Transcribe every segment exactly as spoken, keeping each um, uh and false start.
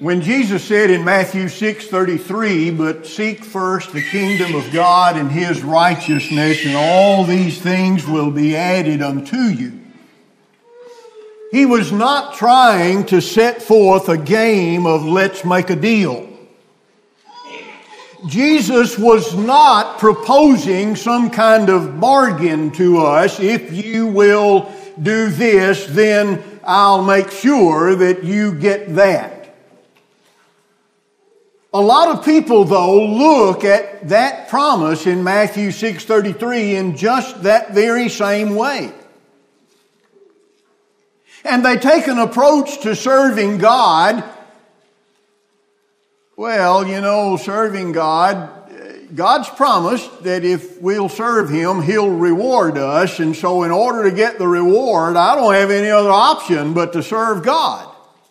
When Jesus said in Matthew six thirty-three, "But seek first the kingdom of God and His righteousness, and all these things will be added unto you," He was not trying to set forth a game of let's make a deal. Jesus was not proposing some kind of bargain to us. If you will do this, then I'll make sure that you get that. A lot of people, though, look at that promise in Matthew six thirty-three in just that very same way. And they take an approach to serving God. Well, you know, serving God, God's promised that if we'll serve Him, He'll reward us. And so in order to get the reward, I don't have any other option but to serve God.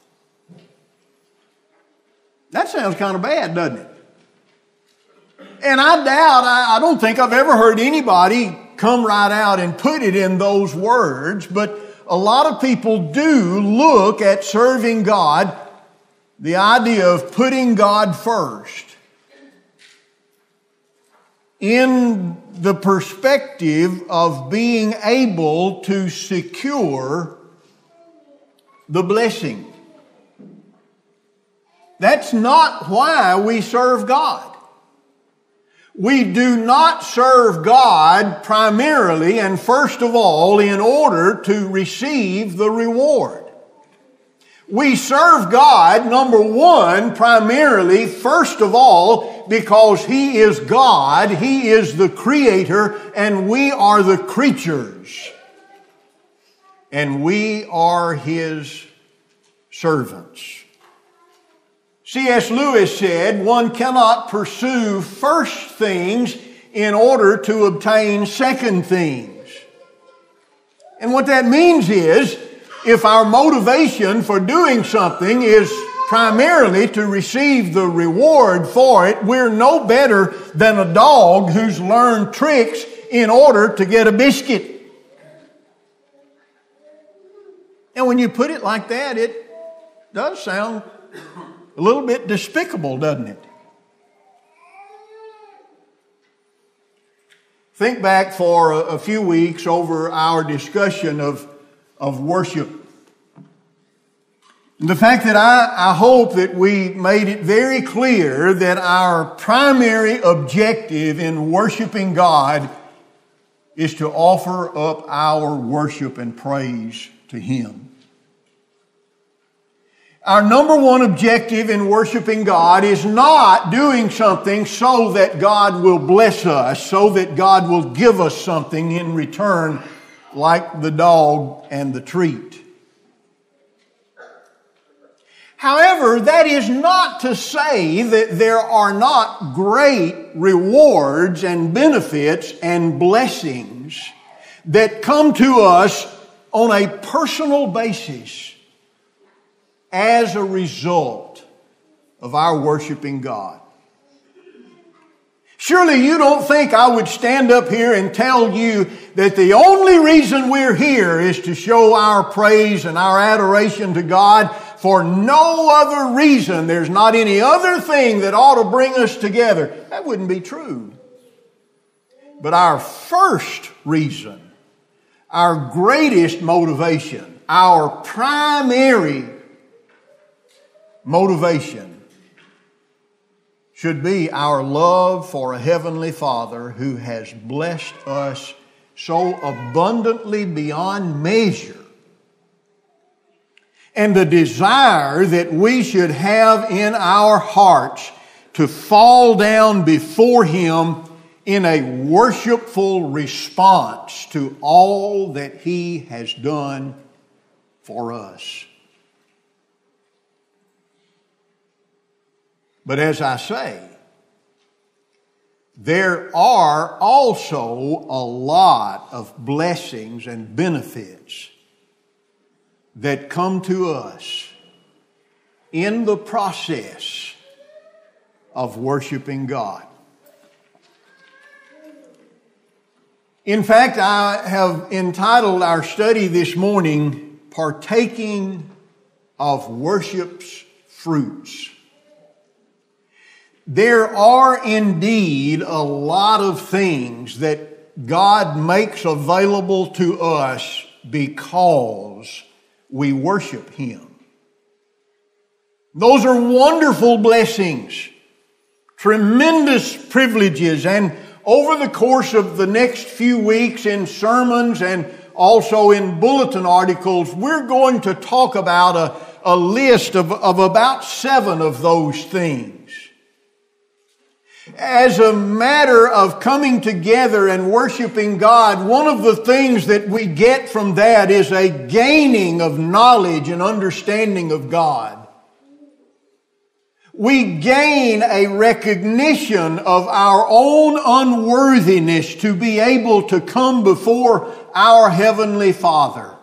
That sounds kind of bad, doesn't it? And I doubt, I, I don't think I've ever heard anybody come right out and put it in those words, but a lot of people do look at serving God, the idea of putting God first, in the perspective of being able to secure the blessing. That's not why we serve God. We do not serve God primarily and first of all in order to receive the reward. We serve God, number one, primarily, first of all, because He is God, He is the Creator, and we are the creatures. And we are His servants. C S Lewis said, one cannot pursue first things in order to obtain second things. And what that means is, if our motivation for doing something is primarily to receive the reward for it, we're no better than a dog who's learned tricks in order to get a biscuit. And when you put it like that, it does sound a little bit despicable, doesn't it? Think back for a, a few weeks over our discussion of, of worship. And the fact that I, I hope that we made it very clear that our primary objective in worshiping God is to offer up our worship and praise to Him. Our number one objective in worshiping God is not doing something so that God will bless us, so that God will give us something in return, like the dog and the treat. However, that is not to say that there are not great rewards and benefits and blessings that come to us on a personal basis as a result of our worshiping God. Surely you don't think I would stand up here and tell you that the only reason we're here is to show our praise and our adoration to God for no other reason. There's not any other thing that ought to bring us together. That wouldn't be true. But our first reason, our greatest motivation, our primary motivation should be our love for a Heavenly Father who has blessed us so abundantly beyond measure, and the desire that we should have in our hearts to fall down before Him in a worshipful response to all that He has done for us. But as I say, there are also a lot of blessings and benefits that come to us in the process of worshiping God. In fact, I have entitled our study this morning, Partaking of Worship's fruits. There are indeed a lot of things that God makes available to us because we worship Him. Those are wonderful blessings, tremendous privileges, and over the course of the next few weeks in sermons and also in bulletin articles, we're going to talk about a, a list of, of about seven of those things. As a matter of coming together and worshiping God, one of the things that we get from that is a gaining of knowledge and understanding of God. We gain a recognition of our own unworthiness to be able to come before our Heavenly Father.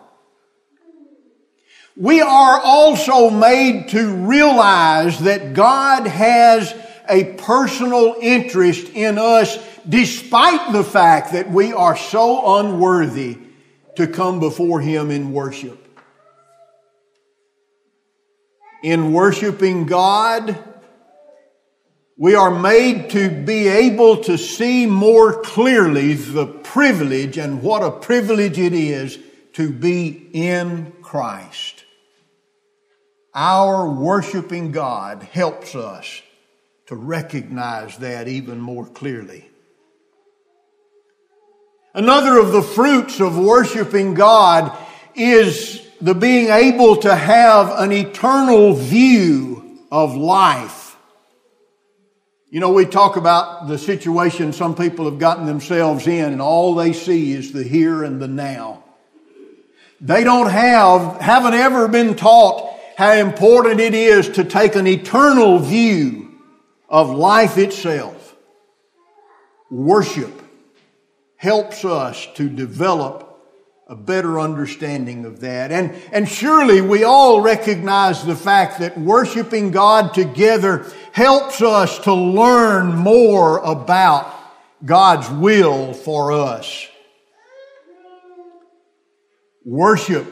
We are also made to realize that God has a personal interest in us despite the fact that we are so unworthy to come before Him in worship. In worshiping God, we are made to be able to see more clearly the privilege and what a privilege it is to be in Christ. Our worshiping God helps us to recognize that even more clearly. Another of the fruits of worshiping God is the being able to have an eternal view of life. You know, we talk about the situation some people have gotten themselves in, and all they see is the here and the now. They don't have, haven't ever been taught how important it is to take an eternal view of life itself. Worship helps us to develop a better understanding of that. And, and surely we all recognize the fact that worshiping God together helps us to learn more about God's will for us. Worship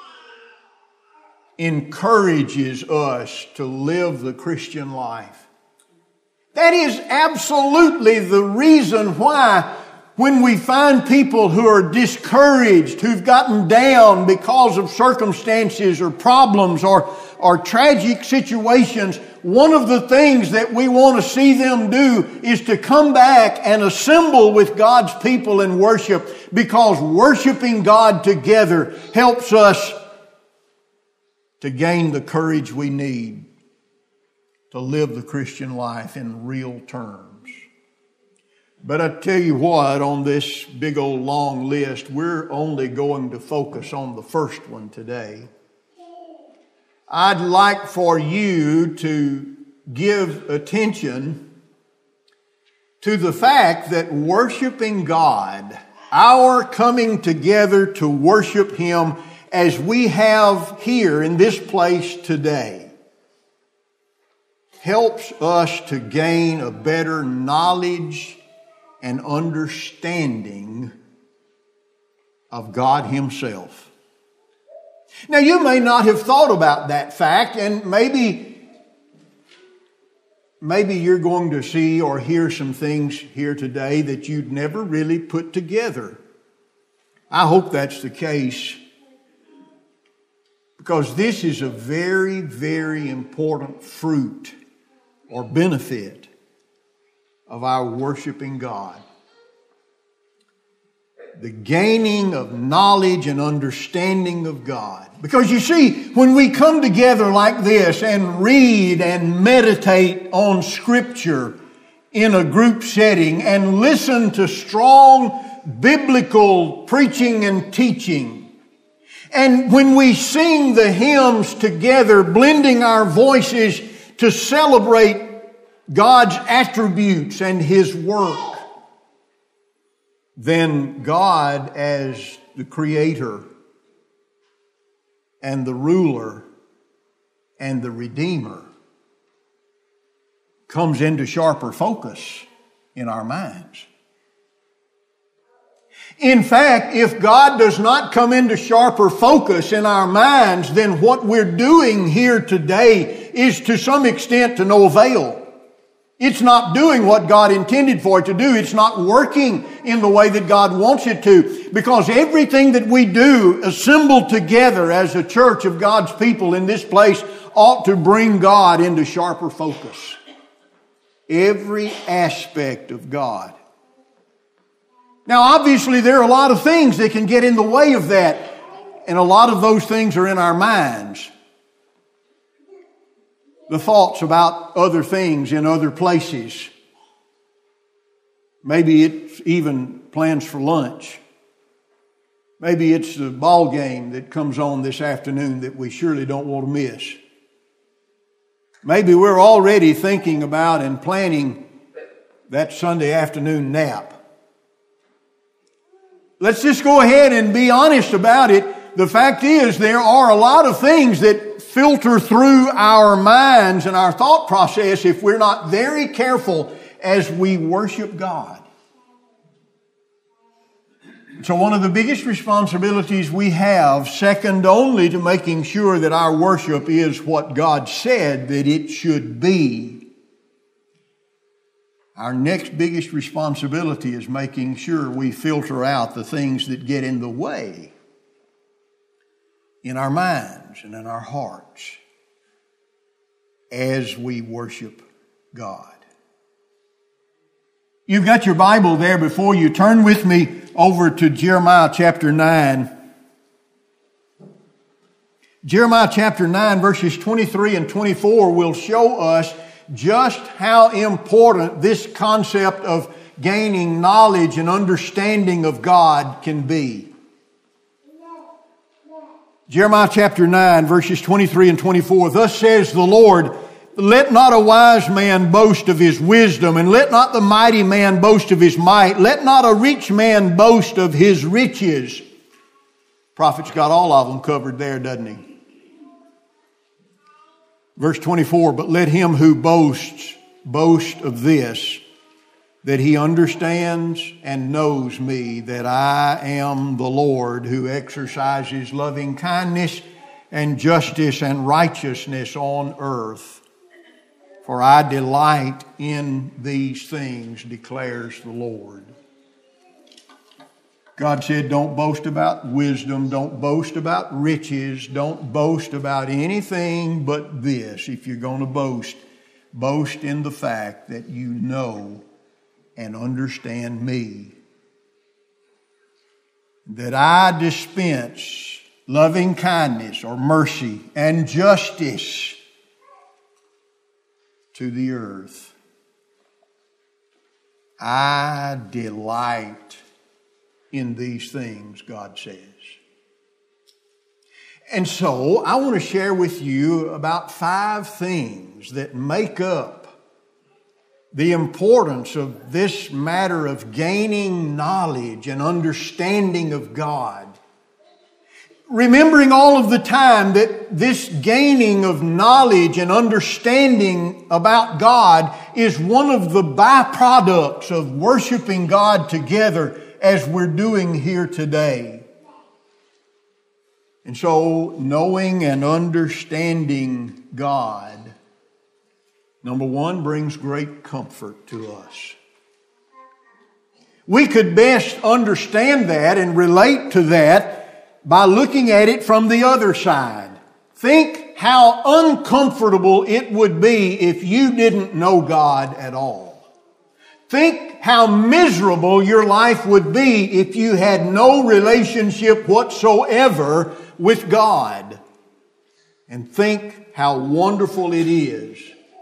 encourages us to live the Christian life. That is absolutely the reason why when we find people who are discouraged, who've gotten down because of circumstances or problems or, or tragic situations, one of the things that we want to see them do is to come back and assemble with God's people in worship, because worshiping God together helps us to gain the courage we need to live the Christian life in real terms. But I tell you what, on this big old long list, we're only going to focus on the first one today. I'd like for you to give attention to the fact that worshiping God, our coming together to worship Him as we have here in this place today, helps us to gain a better knowledge and understanding of God Himself. Now, you may not have thought about that fact, and maybe, maybe you're going to see or hear some things here today that you'd never really put together. I hope that's the case, because this is a very, very important fruit or benefit of our worshiping God. The gaining of knowledge and understanding of God. Because you see, when we come together like this and read and meditate on Scripture in a group setting and listen to strong biblical preaching and teaching, and when we sing the hymns together, blending our voices to celebrate God's attributes and His work, then God, as the Creator and the ruler and the Redeemer, comes into sharper focus in our minds. In fact, if God does not come into sharper focus in our minds, then what we're doing here today is to some extent to no avail. It's not doing what God intended for it to do. It's not working in the way that God wants it to. Because everything that we do assembled together as a church of God's people in this place ought to bring God into sharper focus. Every aspect of God. Now, obviously, there are a lot of things that can get in the way of that. And a lot of those things are in our minds. The thoughts about other things in other places. Maybe it's even plans for lunch. Maybe it's the ball game that comes on this afternoon that we surely don't want to miss. Maybe we're already thinking about and planning that Sunday afternoon nap. Let's just go ahead and be honest about it. The fact is, there are a lot of things that filter through our minds and our thought process if we're not very careful as we worship God. So one of the biggest responsibilities we have, second only to making sure that our worship is what God said that it should be, our next biggest responsibility is making sure we filter out the things that get in the way in our minds and in our hearts as we worship God. You've got your Bible there before you. Turn with me over to Jeremiah chapter nine. Jeremiah chapter nine verses twenty-three and twenty-four will show us just how important this concept of gaining knowledge and understanding of God can be. Jeremiah chapter nine verses twenty-three and twenty-four. Thus says the Lord, let not a wise man boast of his wisdom, and let not the mighty man boast of his might. Let not a rich man boast of his riches. Prophet's got all of them covered there, doesn't he? Verse twenty-four, but let him who boasts boast of this, that he understands and knows me, that I am the Lord who exercises loving kindness and justice and righteousness on earth. For I delight in these things, declares the Lord. God said, don't boast about wisdom, don't boast about riches, don't boast about anything but this. If you're going to boast, boast in the fact that you know and understand me. That I dispense loving kindness or mercy and justice to the earth. I delight in these things, God says. And so I want to share with you about five things that make up the importance of this matter of gaining knowledge and understanding of God. Remembering all of the time that this gaining of knowledge and understanding about God is one of the byproducts of worshiping God together as we're doing here today. And so, knowing and understanding God, number one, brings great comfort to us. We could best understand that and relate to that by looking at it from the other side. Think how uncomfortable it would be if you didn't know God at all. Think how miserable your life would be if you had no relationship whatsoever with God. And think how wonderful it is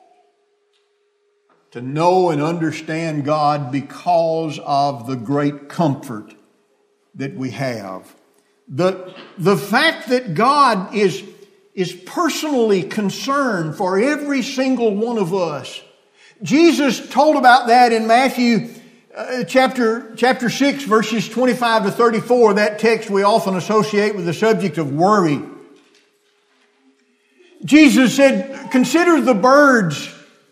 to know and understand God because of the great comfort that we have. The, the fact that God is, is personally concerned for every single one of us. Jesus told about that in Matthew uh, chapter, chapter six, verses twenty-five to thirty-four. That text we often associate with the subject of worry. Jesus said, consider the birds.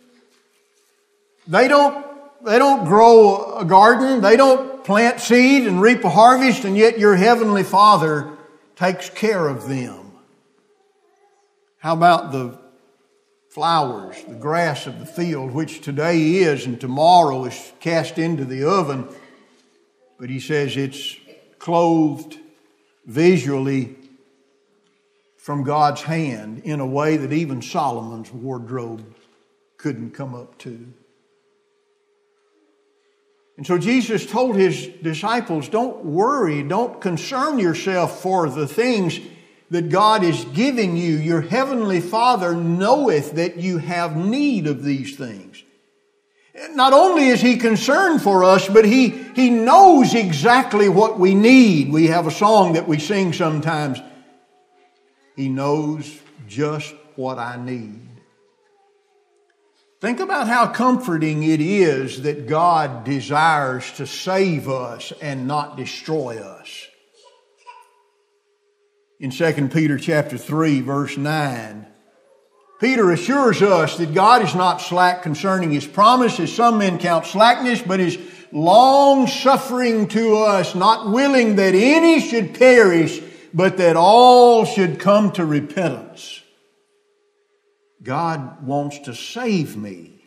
They don't, they don't grow a garden. They don't plant seed and reap a harvest, and yet your heavenly Father takes care of them. How about the flowers, the grass of the field, which today is and tomorrow is cast into the oven. But he says it's clothed visually from God's hand in a way that even Solomon's wardrobe couldn't come up to. And so Jesus told his disciples, don't worry, don't concern yourself for the things that God is giving you. Your heavenly Father knoweth that you have need of these things. Not only is he concerned for us, but he, he knows exactly what we need. We have a song that we sing sometimes. He knows just what I need. Think about how comforting it is that God desires to save us and not destroy us. In Second Peter chapter three, verse nine, Peter assures us that God is not slack concerning his promise, as some men count slackness, but is long-suffering to us, not willing that any should perish, but that all should come to repentance. God wants to save me.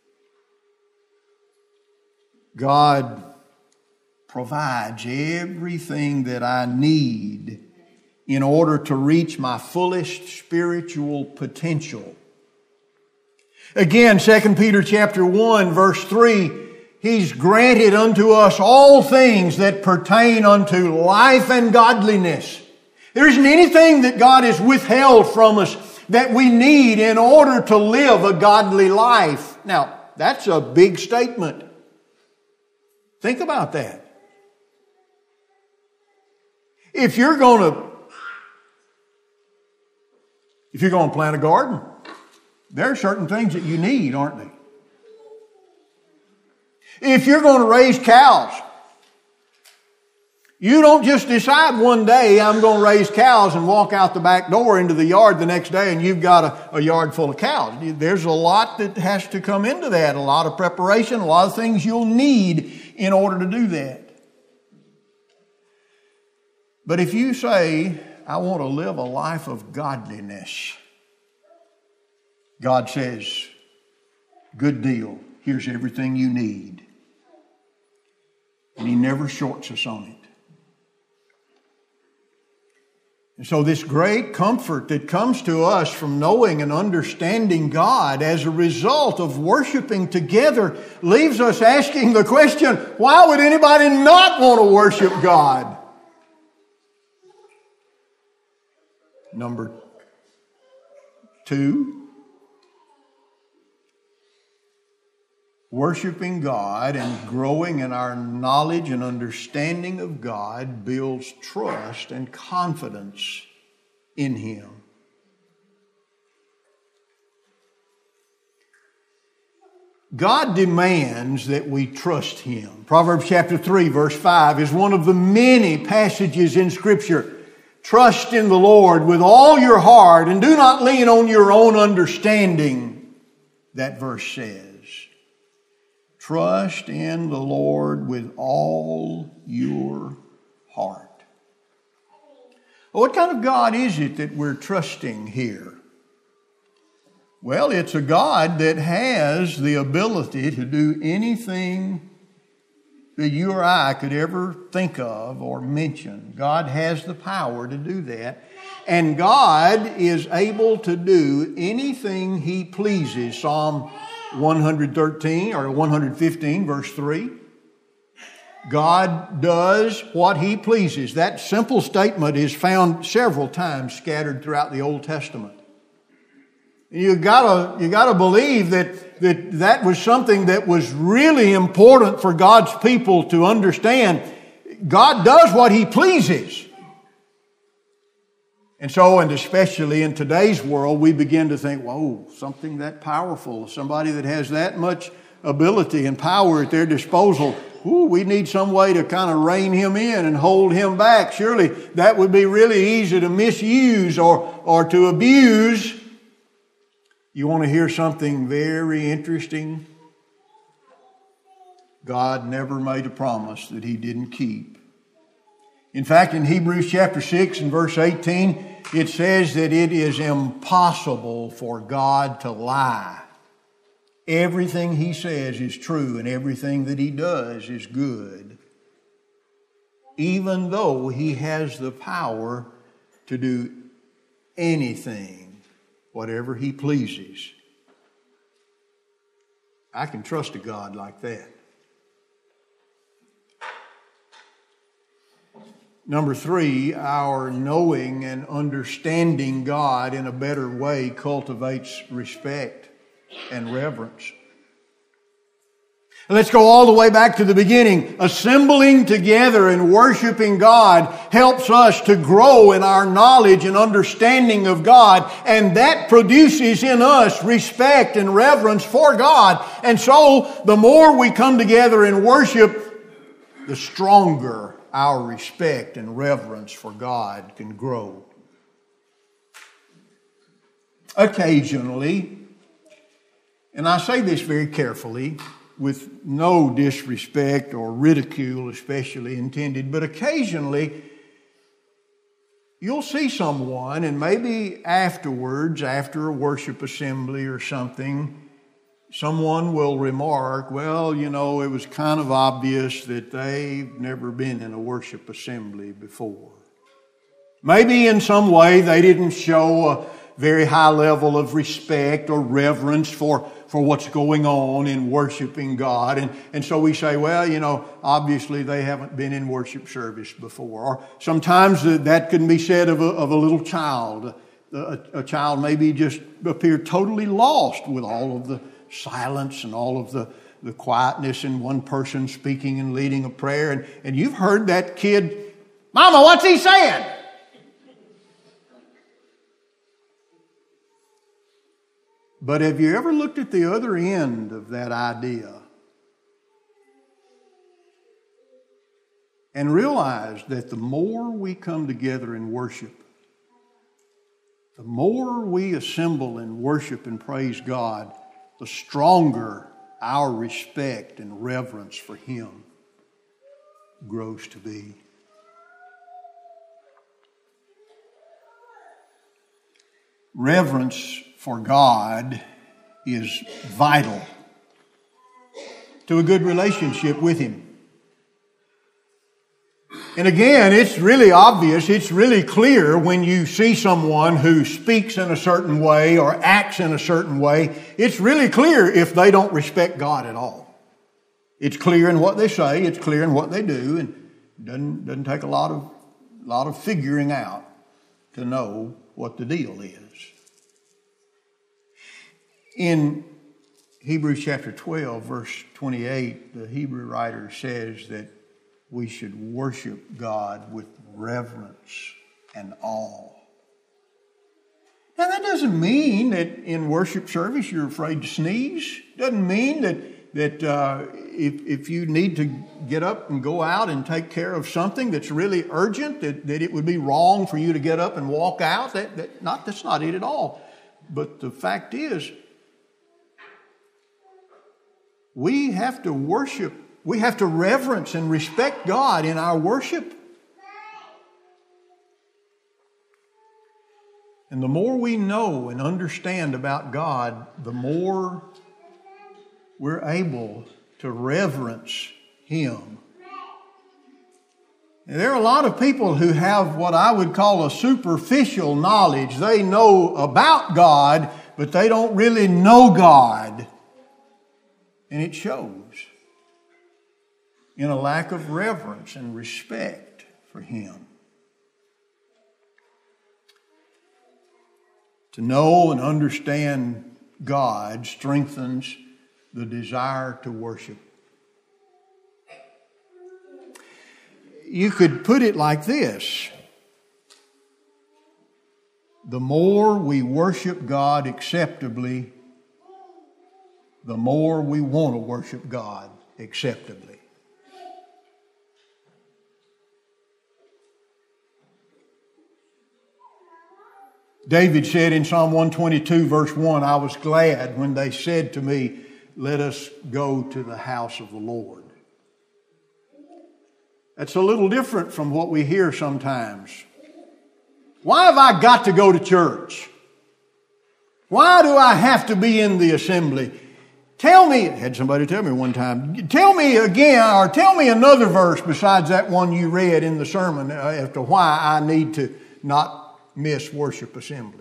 God provides everything that I need in order to reach my fullest spiritual potential. Again, Second Peter chapter one, verse three, he's granted unto us all things that pertain unto life and godliness. There isn't anything that God has withheld from us that we need in order to live a godly life. Now, that's a big statement. Think about that. If you're going to If you're going to plant a garden, there are certain things that you need, aren't they? If you're going to raise cows, you don't just decide one day, I'm going to raise cows and walk out the back door into the yard the next day and you've got a, a yard full of cows. There's a lot that has to come into that, a lot of preparation, a lot of things you'll need in order to do that. But if you say, I want to live a life of godliness, God says, good deal. Here's everything you need. And he never shorts us on it. And so this great comfort that comes to us from knowing and understanding God as a result of worshiping together leaves us asking the question, why would anybody not want to worship God? Number two, worshiping God and growing in our knowledge and understanding of God builds trust and confidence in Him. God demands that we trust Him. Proverbs chapter three, verse five is one of the many passages in Scripture. Trust in the Lord with all your heart and do not lean on your own understanding, that verse says. Trust in the Lord with all your heart. Well, what kind of God is it that we're trusting here? Well, it's a God that has the ability to do anything that you or I could ever think of or mention. God has the power to do that. And God is able to do anything He pleases. Psalm one thirteen or one fifteen, verse three. God does what He pleases. That simple statement is found several times scattered throughout the Old Testament. You gotta, you gotta believe that, that that was something that was really important for God's people to understand. God does what He pleases. And so, and especially in today's world, we begin to think, whoa, something that powerful, somebody that has that much ability and power at their disposal, ooh, we need some way to kind of rein him in and hold him back. Surely that would be really easy to misuse or, or to abuse. You want to hear something very interesting? God never made a promise that He didn't keep. In fact, in Hebrews chapter six and verse eighteen, it says that it is impossible for God to lie. Everything He says is true and everything that He does is good, even though He has the power to do anything, whatever He pleases. I can trust a God like that. Number three, our knowing and understanding God in a better way cultivates respect and reverence. Let's go all the way back to the beginning. Assembling together and worshiping God helps us to grow in our knowledge and understanding of God, and that produces in us respect and reverence for God. And so, the more we come together and worship, the stronger our respect and reverence for God can grow. Occasionally, and I say this very carefully, with no disrespect or ridicule especially intended, but occasionally you'll see someone, and maybe afterwards, after a worship assembly or something, someone will remark, well, you know, it was kind of obvious that they've never been in a worship assembly before. Maybe in some way they didn't show a very high level of respect or reverence for, for what's going on in worshiping God. And, and so we say, well, you know, obviously they haven't been in worship service before. Or sometimes that can be said of a, of a little child. A, a child maybe just appeared totally lost with all of the silence and all of the, the quietness and one person speaking and leading a prayer. And, and you've heard that kid, Mama, what's he saying? But have you ever looked at the other end of that idea and realized that the more we come together and worship, the more we assemble and worship and praise God, the stronger our respect and reverence for Him grows to be. Reverence for God is vital to a good relationship with Him. And again, it's really obvious, it's really clear when you see someone who speaks in a certain way or acts in a certain way, it's really clear if they don't respect God at all. It's clear in what they say, it's clear in what they do, and it doesn't, doesn't take a lot of, lot of figuring out to know what the deal is. In Hebrews chapter twelve, verse twenty-eight, the Hebrew writer says that we should worship God with reverence and awe. Now that doesn't mean that in worship service you're afraid to sneeze. Doesn't mean that that uh, if if you need to get up and go out and take care of something that's really urgent, that, that it would be wrong for you to get up and walk out. That, that not that's not it at all. But the fact is, we have to worship, we have to reverence and respect God in our worship. And the more we know and understand about God, the more we're able to reverence Him. And there are a lot of people who have what I would call a superficial knowledge. They know about God, but they don't really know God. And it shows in a lack of reverence and respect for Him. To know and understand God strengthens the desire to worship. You could put it like this: the more we worship God acceptably, the more we want to worship God acceptably. David said in Psalm one twenty-two, verse one, I was glad when they said to me, 'Let us go to the house of the Lord.'" That's a little different from what we hear sometimes. Why have I got to go to church? Why do I have to be in the assembly? Tell me, I had somebody tell me one time, tell me again, or tell me another verse besides that one you read in the sermon as to why I need to not miss worship assemblies.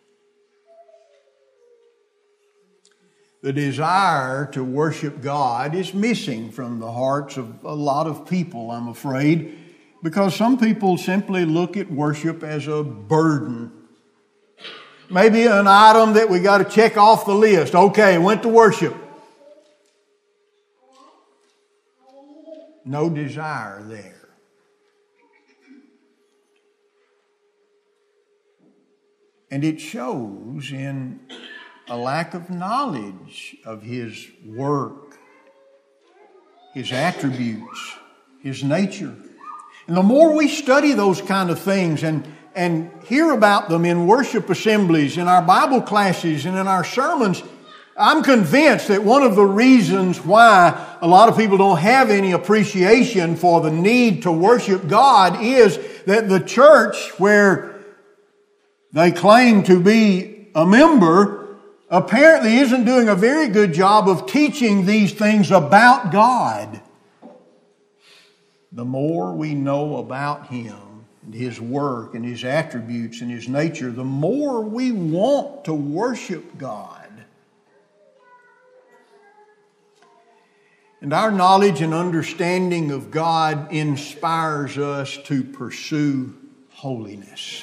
The desire to worship God is missing from the hearts of a lot of people, I'm afraid, because some people simply look at worship as a burden. Maybe an item that we got to check off the list. Okay, went to worship. No desire there. And it shows in a lack of knowledge of His work, His attributes, His nature. And the more we study those kind of things and, and hear about them in worship assemblies, in our Bible classes, and in our sermons, I'm convinced that one of the reasons why a lot of people don't have any appreciation for the need to worship God is that the church where they claim to be a member apparently isn't doing a very good job of teaching these things about God. The more we know about Him and His work and His attributes and His nature, the more we want to worship God. And our knowledge and understanding of God inspires us to pursue holiness,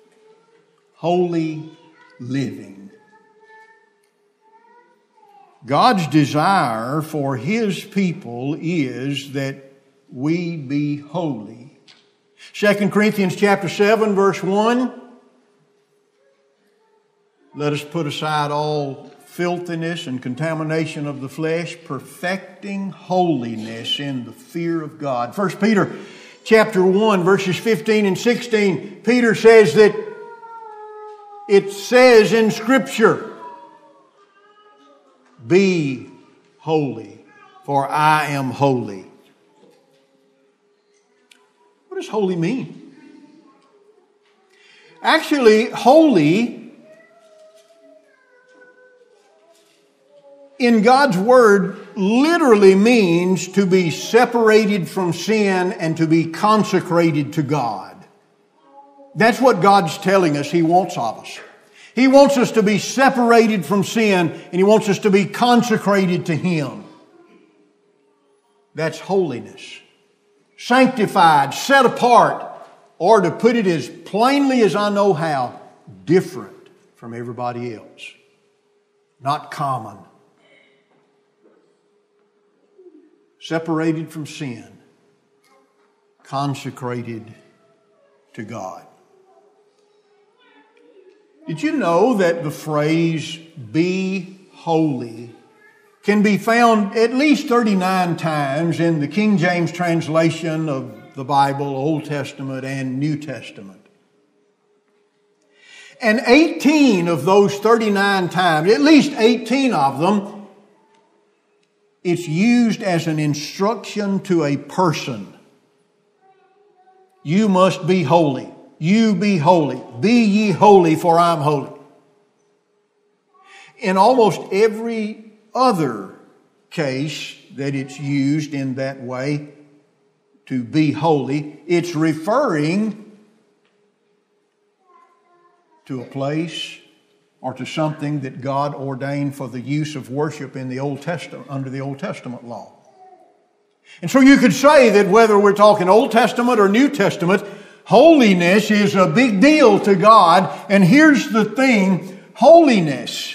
holy living. God's desire for His people is that we be holy. Second Corinthians chapter seven, verse one. Let us put aside all filthiness and contamination of the flesh, perfecting holiness in the fear of God. First Peter chapter one, verses fifteen and sixteen, Peter says that it says in Scripture, be holy, for I am holy. What does holy mean? Actually, holy in God's Word literally means to be separated from sin and to be consecrated to God. That's what God's telling us He wants of us. He wants us to be separated from sin and He wants us to be consecrated to Him. That's holiness. Sanctified, set apart, or to put it as plainly as I know how, different from everybody else. Not common. Separated from sin. Consecrated to God. Did you know that the phrase, be holy, can be found at least thirty-nine times in the King James translation of the Bible, Old Testament and New Testament? And eighteen of those thirty-nine times, at least eighteen of them, it's used as an instruction to a person. You must be holy. You be holy. Be ye holy, for I'm holy. In almost every other case that it's used in that way, to be holy, it's referring to a place or to something that God ordained for the use of worship in the Old Testament, under the Old Testament law. And so you could say that whether we're talking Old Testament or New Testament, holiness is a big deal to God. And here's the thing, holiness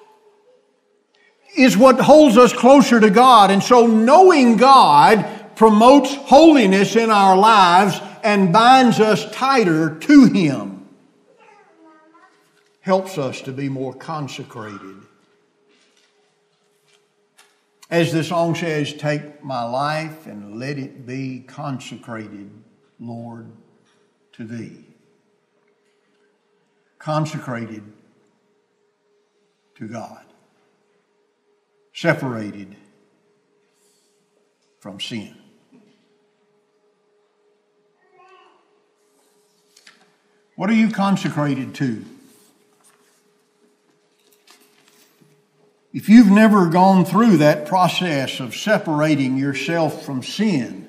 is what holds us closer to God. And so knowing God promotes holiness in our lives and binds us tighter to Him. Helps us to be more consecrated. As the song says, take my life and let it be consecrated, Lord, to Thee. Consecrated to God. Separated from sin. What are you consecrated to? If you've never gone through that process of separating yourself from sin,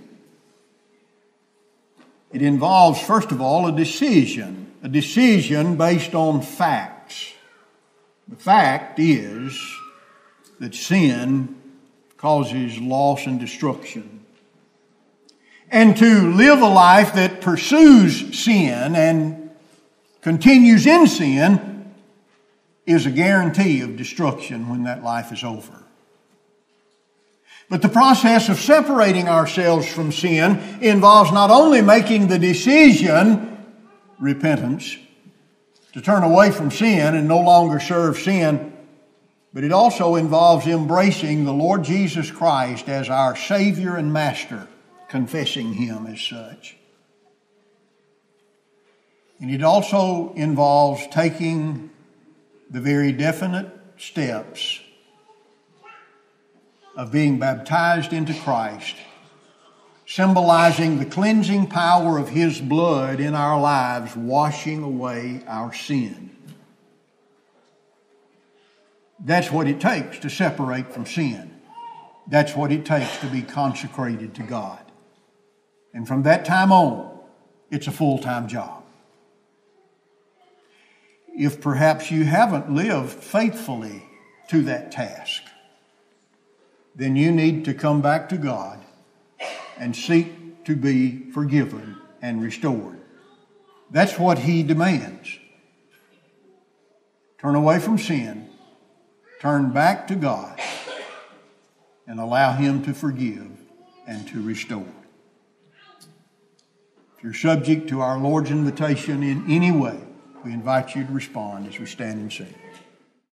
it involves, first of all, a decision, a decision based on facts. The fact is that sin causes loss and destruction. And to live a life that pursues sin and continues in sin is a guarantee of destruction when that life is over. But the process of separating ourselves from sin involves not only making the decision, repentance, to turn away from sin and no longer serve sin, but it also involves embracing the Lord Jesus Christ as our Savior and Master, confessing Him as such. And it also involves taking the very definite steps of being baptized into Christ, symbolizing the cleansing power of His blood in our lives, washing away our sin. That's what it takes to separate from sin. That's what it takes to be consecrated to God. And from that time on, it's a full-time job. If perhaps you haven't lived faithfully to that task, then you need to come back to God and seek to be forgiven and restored. That's what He demands. Turn away from sin, turn back to God, and allow Him to forgive and to restore. If you're subject to our Lord's invitation in any way, we invite you to respond as we stand and sing.